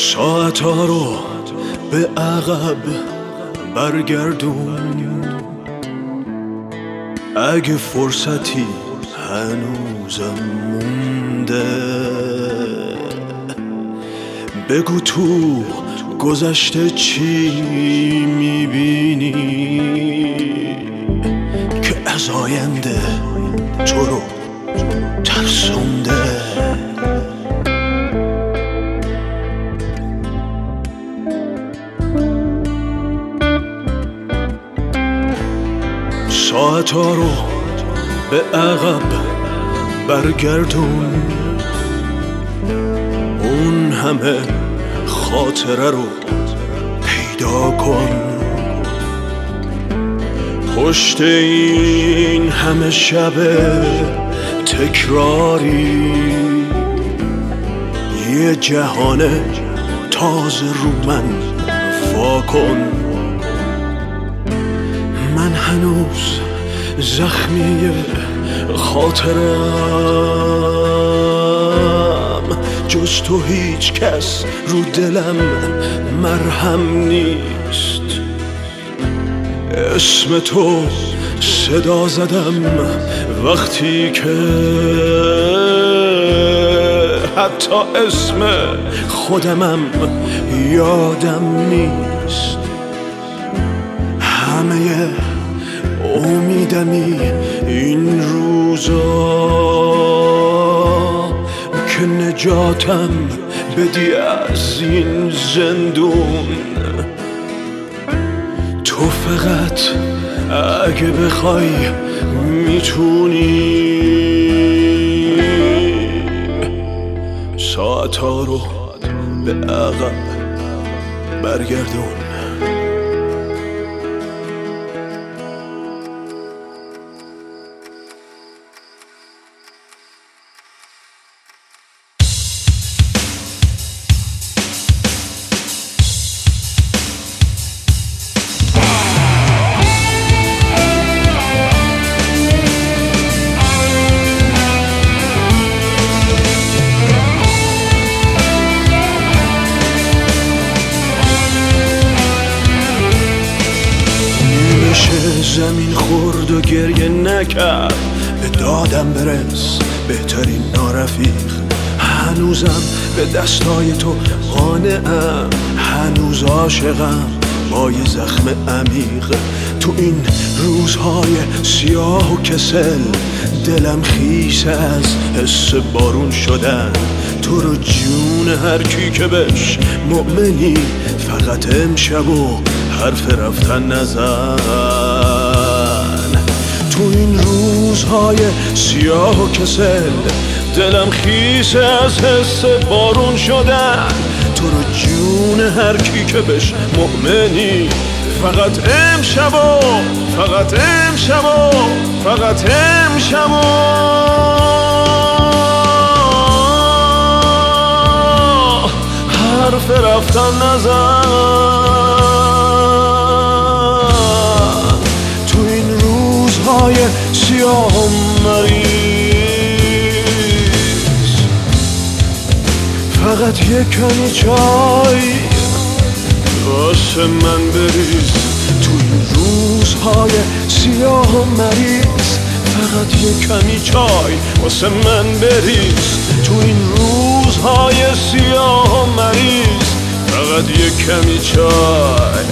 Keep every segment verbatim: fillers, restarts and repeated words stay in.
ساعتها رو به عقب برگردون، اگه فرصتی هنوزم مونده. بگو تو گذشته چی میبینی که از آینده تو رو ترسونده. ساعتها رو به عقب برگردون، اون همه خاطره رو پیدا کن. پشت این همه شب تکراری یه جهان تازه رو من وا کن. من هنوز زخمی خاطرم، جز تو هیچ کس رو دلم مرهم نیست. اسم تو صدا زدم وقتی که حتی اسم خودمم یادم نیست. همه امیدمی این روزا که نجاتم بدی از این زندون. تو فقط اگه بخوای میتونی ساعتها رو به عقب برگردون. زمین خورد و گریه نکرد، به دادم برس بهترین نارفیق. هنوزم به دستای تو قانعم، هنوز عاشقم با یه زخم عمیق. تو این روزهای سیاه و کسل دلم خیس از حس بارون شدن. تو رو جون هر کی که بهش مؤمنی، فقط امشب و حرف رفتن نزن. تو این روزهای سیاه و کسل دلم خیس از حس بارون شدن. تو رو جون هر کی که بهش مؤمنی، فقط امشب و فقط امشب و فقط امشب و حرف رفتن نزن. تو این روزهای سیاه و مریض فقط یک کمی چای واسه من بریز. تو این روزهای سیاه و مریض فقط یک کمی چای واسه من بریز. تو این روزهای سیاه و مریض فقط یک کمی چای.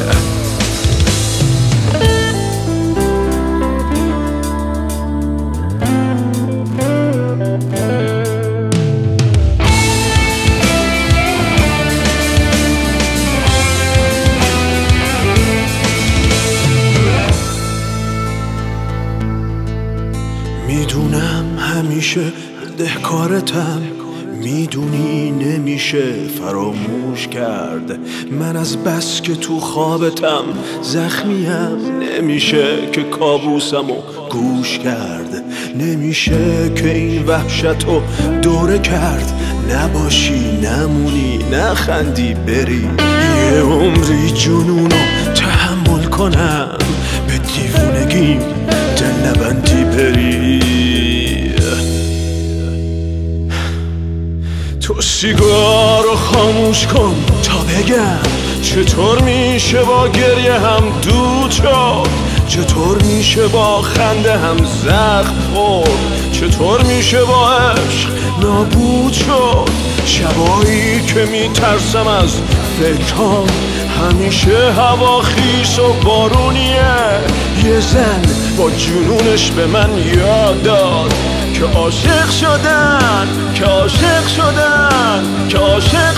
میدونم همیشه دهکارتم، میدونی نمیشه فراموش کرد. من از بس که تو خوابتم زخمیم، نمیشه که کابوسمو گوش کرد. نمیشه که این وحشتو دوره کرد. نباشی نمونی نخندی بری، یه عمری جنونو تحمل کنم. به دیوونگیم دل نبندی بری. تو سیگارو خاموش کن تا بگم چطور میشه با گریه هم دود شد، چطور میشه با خنده هم زخم خورد، چطور میشه با عشق نابود شد. شبایی که میترسم از فکرام همیشه هوا خیس و بارونیه. یه زن با جنونش به من یاد داد که عاشق شدن، که عاشق شدن، که عاشق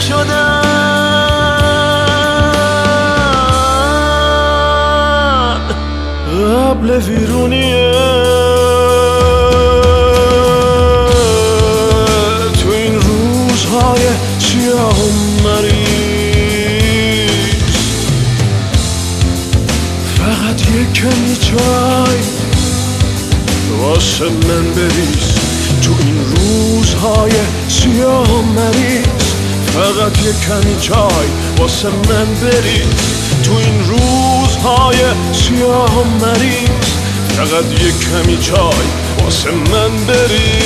شدن قبل ویرونیه. تو این روزهای سیاه و مریض فقط یک کمی چای واسه من بریز. تو این روزهای سیاه و مریض فقط یک کمی چای واسه من بریز. تو این روزهای سیاه و مریض فقط یک کمی چای واسه من بریز.